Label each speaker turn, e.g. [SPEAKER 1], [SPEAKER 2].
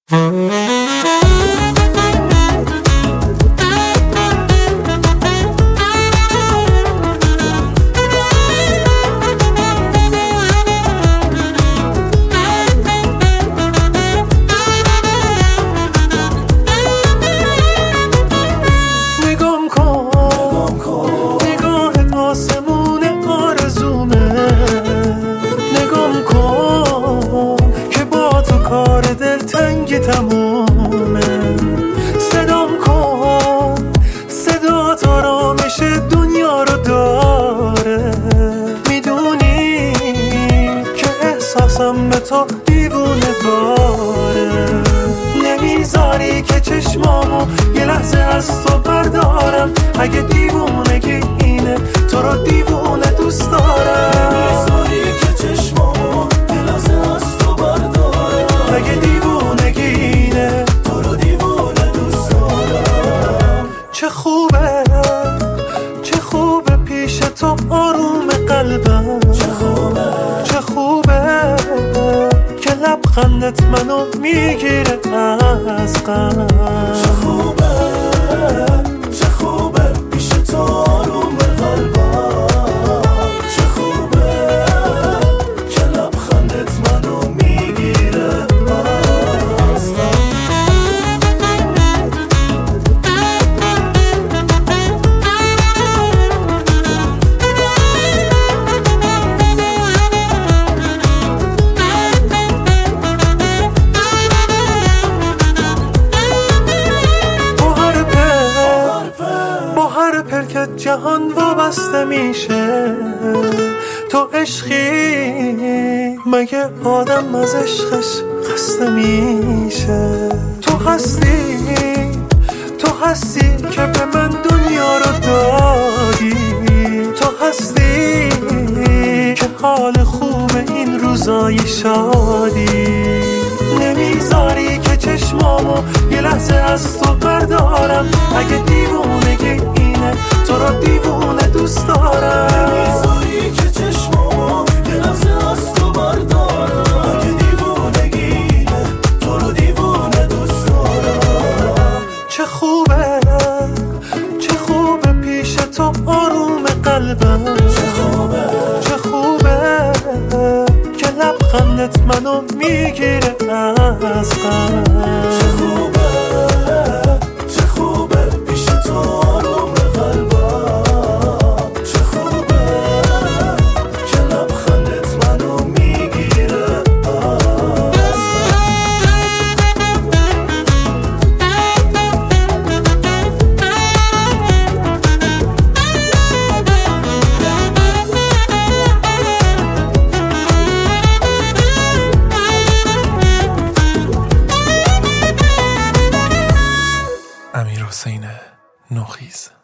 [SPEAKER 1] تمومه صدام کن، صدا تا رامش دنیا رو داره. میدونی که احساسم به تو دیوونه داره. نمیذاری که چشمامو یه لحظه از تو بردارم. اگه دیوونگی اینه تو رو دیوونه دوست دارم. نمیذاری که چشمامو یه لحظه از تو بردارم. اگه دیوونگی اینه تو رو دیوونه دوست دارم. چه خوبه، چه خوبه پیش تو آروم قلبم. چه خوبه، چه خوبه که لبخندت منو میگیره از غم. چه خوبه، چه خوبه پیش تو آروم قلبم. چه خوبه که لبخندت منو میگیره از غم. که جهان وابسته میشه. تو عشقی مگه آدم از عشقش خسته میشه. تو هستی که به من دنیا رو دادی. تو هستی که حال خوب این روزای شادی. نمیذاری که چشمامو یه لحظه از تو بردارم. اگه دیوونگی اینه تو رو دیوونه دوست دارم. نمیذاری که چشمامو یه لحظه از تو بردارم. اگه دیوونگی اینه تو رو دیوونه دوست دارم. چه خوبه، چه خوبه پیش تو آروم قلبم. چه خوبه، چه خوبه که لبخندت منو میگیره از غم. چه خوبه، چه خوبه پیش تو آروم قلبم. چه خوبه که لبخندت منو میگیره از غم. امیرحسین نوخیز.